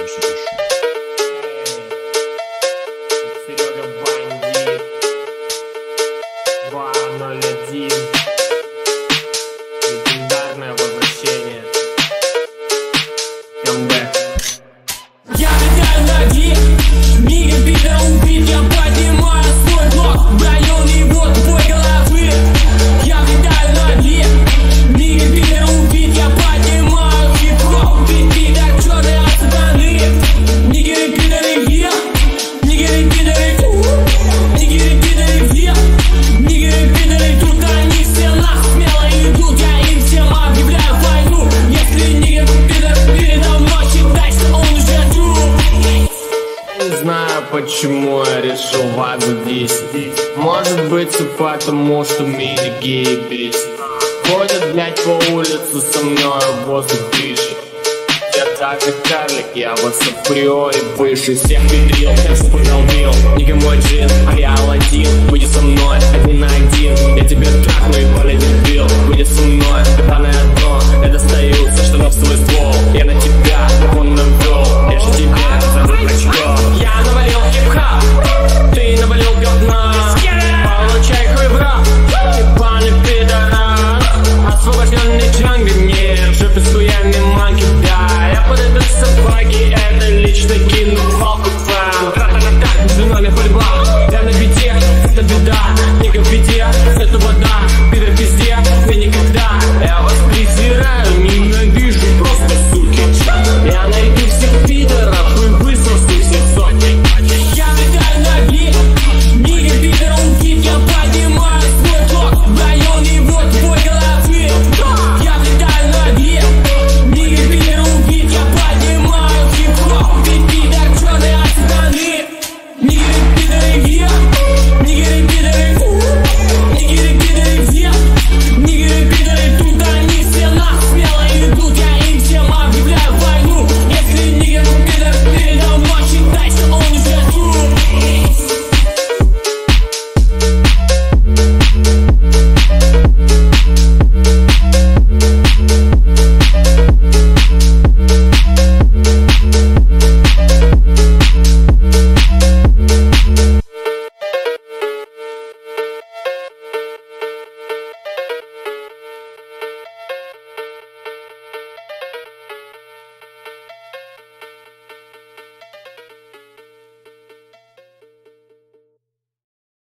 сидишь? Серега бандит 201. Легендарное возвращение. Камбэк. Я летаю ноги, мига бита убит, я поднимаю свой блок в район его тупой головы. Я летаю ноги, мига бита убит, я поднимаю хип-хоп, бит как черные сатаны. Нигеры, пидоры, я, нигеры, пидоры, нигеры, пидоры, я, нигеры, пидоры, тут они все нах смело идут, я им всем объявляю войну. Если нигер, пидор, передо мной, считай, что он уже Не знаю, почему я решил вас задесить. Может быть, все потому, что меня геи бесит. Ходят, блять, по улице со мной, а воздух дышит. Я так же карлик, я вас априори выше всех педрил. Я все продолбил, нигга мой джин, а я Аладдин. Выйди со мной, один на один, я тебя трахну и более дебил. Выйди со мной, это на одно, я достаю со штанов свой ствол. Я на тебя